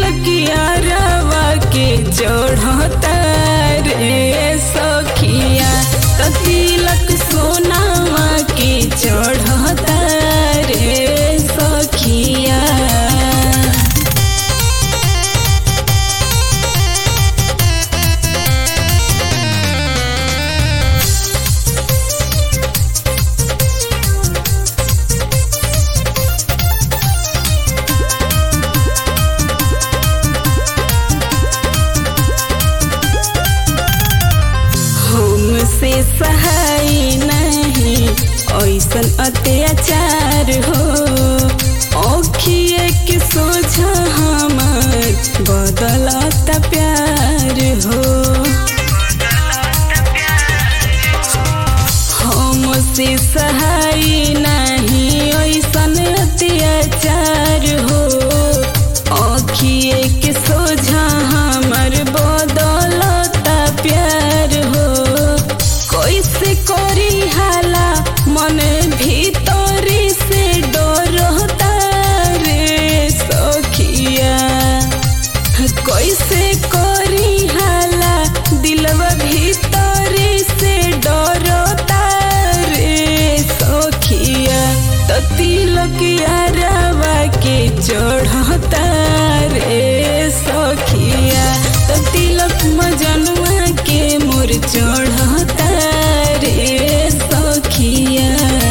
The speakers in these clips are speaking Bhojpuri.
तिलकिया रवा के चढ़ता रे सखिया, तो तिलक सोनावा के चढ़ता रे सखिया। हमसे सहाय नहीं ऐसन अत्याचार हो, औखिए के सोझा हमार बदलता प्यार हो। हमसे सहाय नहीं ऐसन अत्याचार हो, औखिए के सोझा हमार बदलता प्यार हो। कैसे करी हाला मन भीतरी से डरता रे सखिया, कैसे करी हाला दिलवा भीतरी से डरता रे सखिया, तो तिलकिया रवा के चढ़ता रे सखिया, तो तिलक मजनुआ के मोर चढ़ता रे सखिया।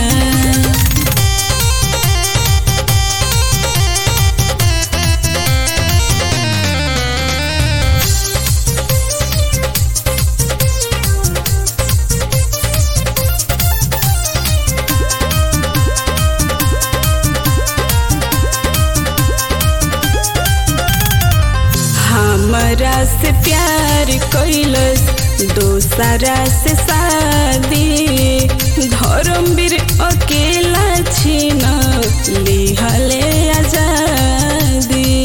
हमरा से प्यार कैलस दोसरा से शादी, धर्मवीर अकेला छीन लिहले आजादी।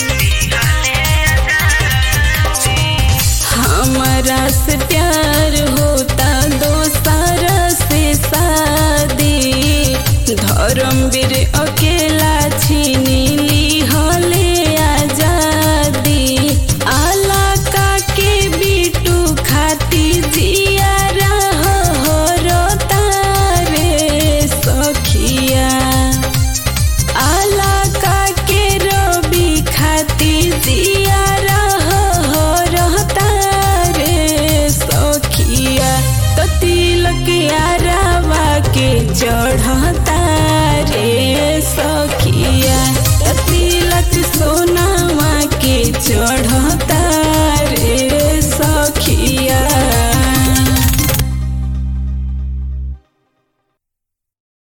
हमरा से प्यार होता दोसरा से शादी, धर्मवीर अकेला छीन लिहले आजादी। आलाका के बिटू खाती जिया रहता रे सखिया, आलाका के रवि खाती जिया रहता रे सखिया, तो तिलकिया रवा के चढ़ता